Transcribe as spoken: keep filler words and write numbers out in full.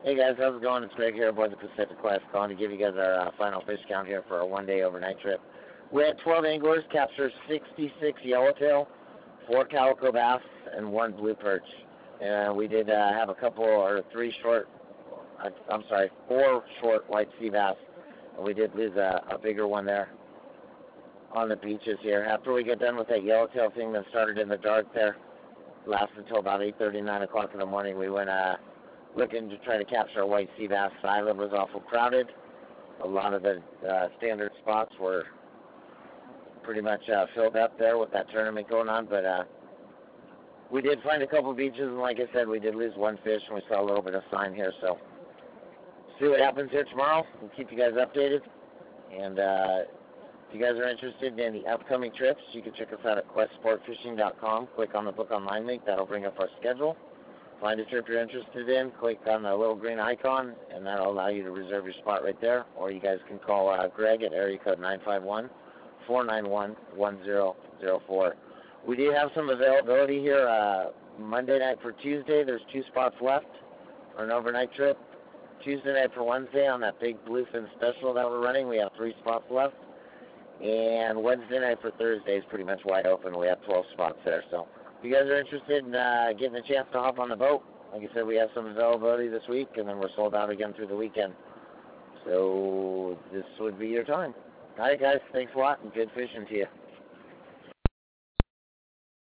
Hey guys, how's it going? It's Greg here aboard the Pacific Quest, calling to give you guys our uh, final fish count here for our one-day overnight trip. We had twelve anglers capture sixty-six yellowtail, four calico bass, and one blue perch. And we did uh, have a couple or three short, uh, I'm sorry, four short white sea bass. And we did lose a, a bigger one there on the beaches here. After we get done with that yellowtail thing that started in the dark there, lasted until about eight thirty, nine o'clock in the morning, we went uh, looking to try to capture a white sea bass. The island was awful crowded. A lot of the uh, standard spots were pretty much uh, filled up there with that tournament going on, but uh, we did find a couple beaches, and like I said, we did lose one fish, and we saw a little bit of sign here, so see what happens here tomorrow. We'll keep you guys updated, and uh, if you guys are interested in the upcoming trips, you can check us out at quest sport fishing dot com. Click on the book online link. That'll bring up our schedule. Find a trip you're interested in, click on the little green icon, and that'll allow you to reserve your spot right there. Or you guys can call uh, Greg at area code nine five one, four nine one, one zero zero four. We do have some availability here uh, Monday night for Tuesday. There's two spots left for an overnight trip. Tuesday night for Wednesday on that big bluefin special that we're running, we have three spots left. And Wednesday night for Thursday is pretty much wide open. We have twelve spots there. So if you guys are interested in uh, getting a chance to hop on the boat, like I said, we have some availability this week, and then we're sold out again through the weekend. So this would be your time. All right, guys. Thanks a lot, and good fishing to you.